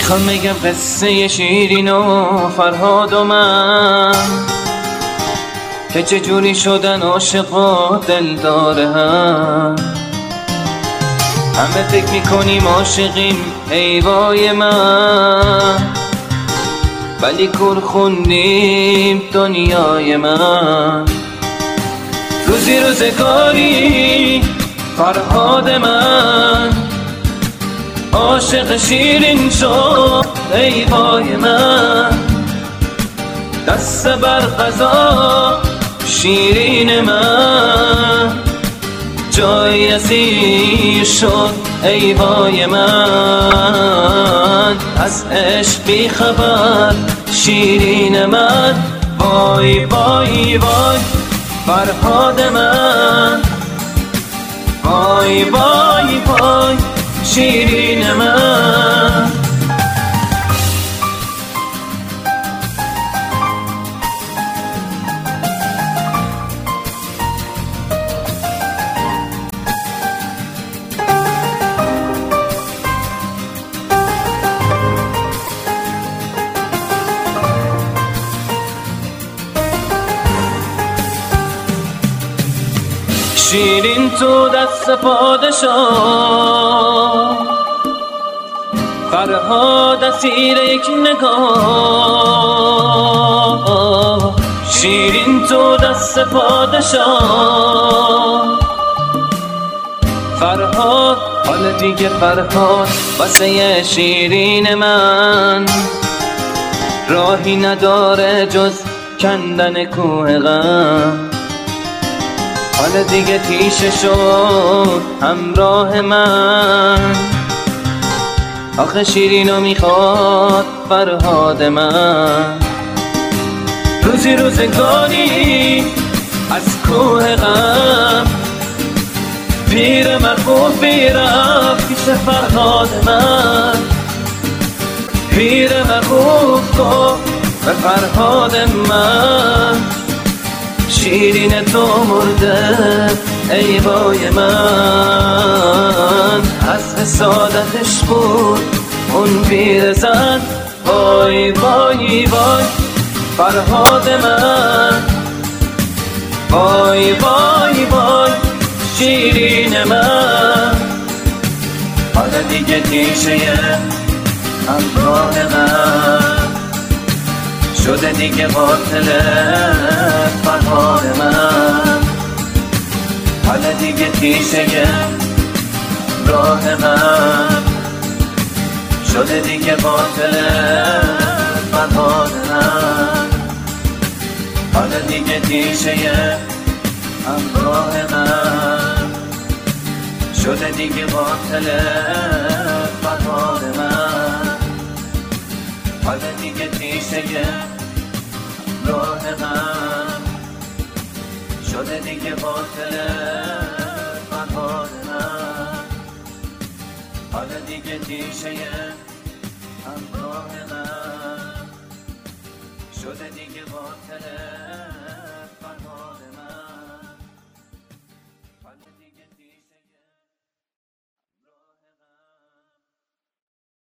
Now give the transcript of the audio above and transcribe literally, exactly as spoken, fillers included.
میخوام بگم قصه شیرین و فرهاد و من که چجوری شدن عاشق و دلدار هم. همه فکر میکنیم عاشقیم ای وای من، ولی کور خوندیم دنیای من. روزی روزگاری فرهاد من عاشق شیرین شد ای وای من. دست بر قضا شیرین من جای اسیر شد ای وای من. از عشق بی خبر شیرین من، وای وای وای فرهاد من، وای وای وای شیرین من. شیرین تو دست پادشاه، فرهاد اسیر یک نگاه. شیرین تو دست پادشاه، فرهاد حال دیگه فرهاد واسه شیرین من. راهی نداره جز کندن کوه غم، حالا دیگه تیشه شد همراه من. آخه شیرینو میخواد فرهاد من. روزی روزگاری از کوه غم پیر مرغوبی رفت پیش فرهاد من. پیر مرغوب گفت به فرهاد من، شیرین تو مرده ای وای من. از حسادتش بود اون پیرزن، وای وای وای فرهاد من، وای وای وای شیرین من. حالا دیگه تیشه همراه من شده دیگه قاتل فرهاد من. حالا دیگه تیشه راه من شده دیگه قاتل فرهاد من. حالا دیگه تیشه همراه من شده دیگه قاتل فرهاد من. حالا دیگه تیشه راه من شده دیگه قاتل فرهاد من. حالا دیگه تیشه همراه من شده دیگه قاتل